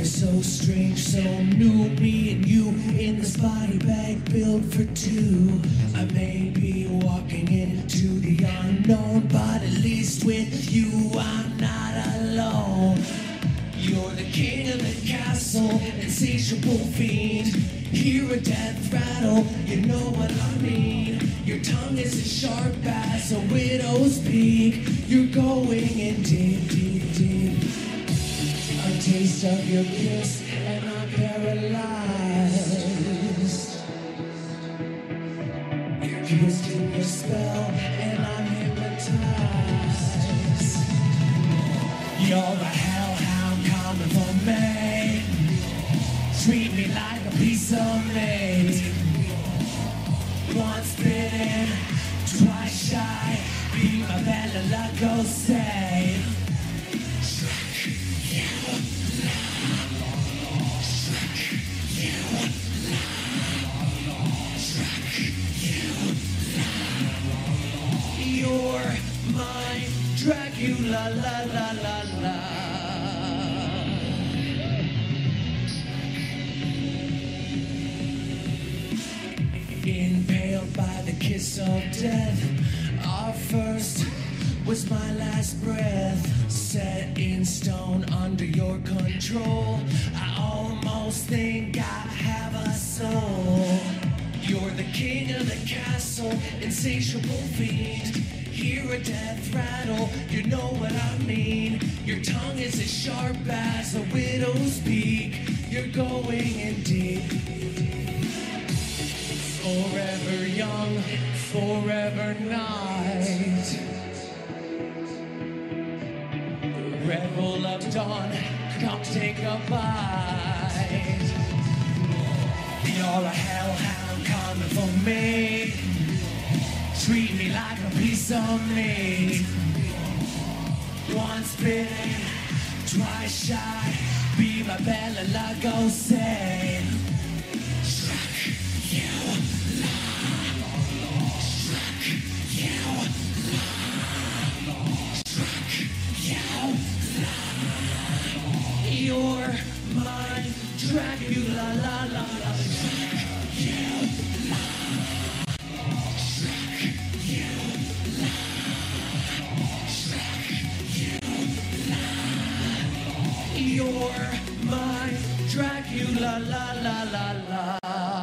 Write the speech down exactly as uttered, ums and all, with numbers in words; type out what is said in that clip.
so strange, so new. Me and you in this body bag built for two. I may be walking into the unknown, but at least with you I'm not alone. You're the king of the castle, insatiable fiend. Hear a death rattle, you know what I mean. Your tongue is as sharp as a widow's peak. You're going in deep, deep, deep. A taste of your kiss and I'm paralyzed. You're kissed in your spell and I'm hypnotized. You're the hellhound coming for me. Treat me like a piece of meat. Once bitten, twice shy. Be my Bella Lugo, say. You're my Dracula, la la la la. Impaled by the kiss of death. Our first was my last breath. Set in stone under your control. I almost think I have a soul. You're the king of the castle, insatiable fiend. Hear a death rattle, you know what I mean. Your tongue is as sharp as a widow's peak. You're going in deep. Forever young, forever night. Rebel of dawn, come take a bite. You're a hellhound coming for me. Treat me like a piece of meat. Once bitten, twice shy. Be my Bella Lugo, say. Struck you, struck you, struck you. You're my Dracula, la la la. You're my Dracula, la la la la.